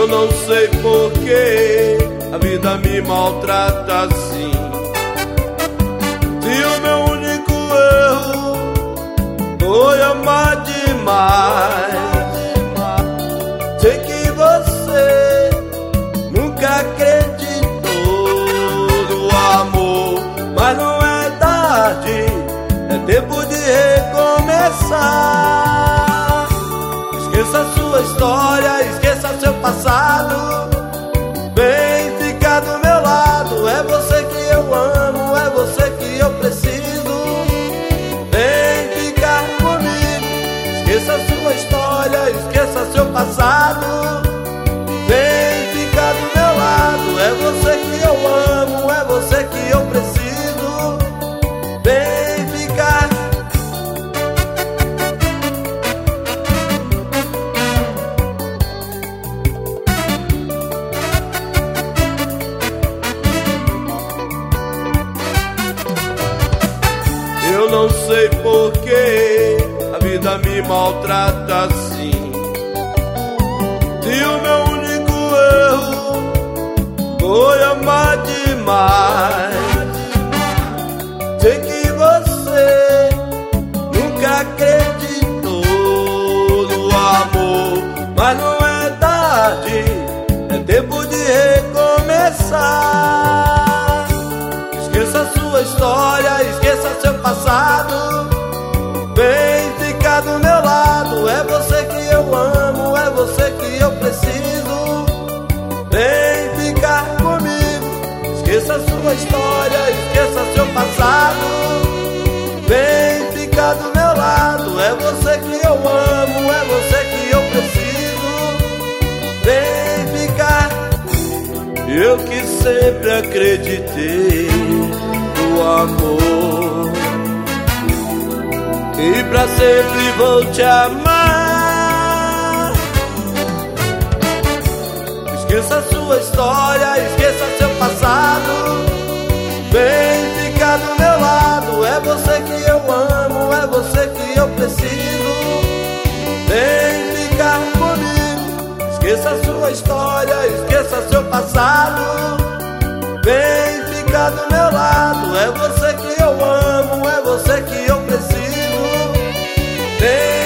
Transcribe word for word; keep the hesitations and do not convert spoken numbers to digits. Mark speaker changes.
Speaker 1: Eu não sei por que a vida me maltrata assim. Se o meu único erro foi amar demais, sei que você nunca acreditou no amor, mas não é tarde, é tempo de recomeçar. Esqueça sua história, esqueça seu passado, vem ficar do meu lado. É você que eu amo, é você que eu preciso, vem ficar comigo. Esqueça sua história, esqueça seu passado, vem ficar do meu lado. É você que eu amo, é você que eu preciso, vem ficar. Eu não sei por que a vida me maltrata assim. Se o meu único erro foi amar demais, sei que você nunca acreditou no amor, mas não é tarde, é tempo de recomeçar. Esqueça sua história, esqueça seu passado, vem ficar do meu lado. É você que eu amo, é você que eu preciso, vem ficar comigo. Esqueça sua história, esqueça seu passado, vem ficar do meu lado. É você que eu amo, é você que eu preciso, vem ficar. Eu que sempre acreditei no amor, e pra sempre vou te amar. Esqueça sua história, esqueça seu passado, vem ficar do meu lado. É você que eu amo, é você que eu preciso, vem ficar comigo. Esqueça sua história, esqueça seu passado, vem ficar do meu lado. É você que eu amo, é você que eu preciso, vem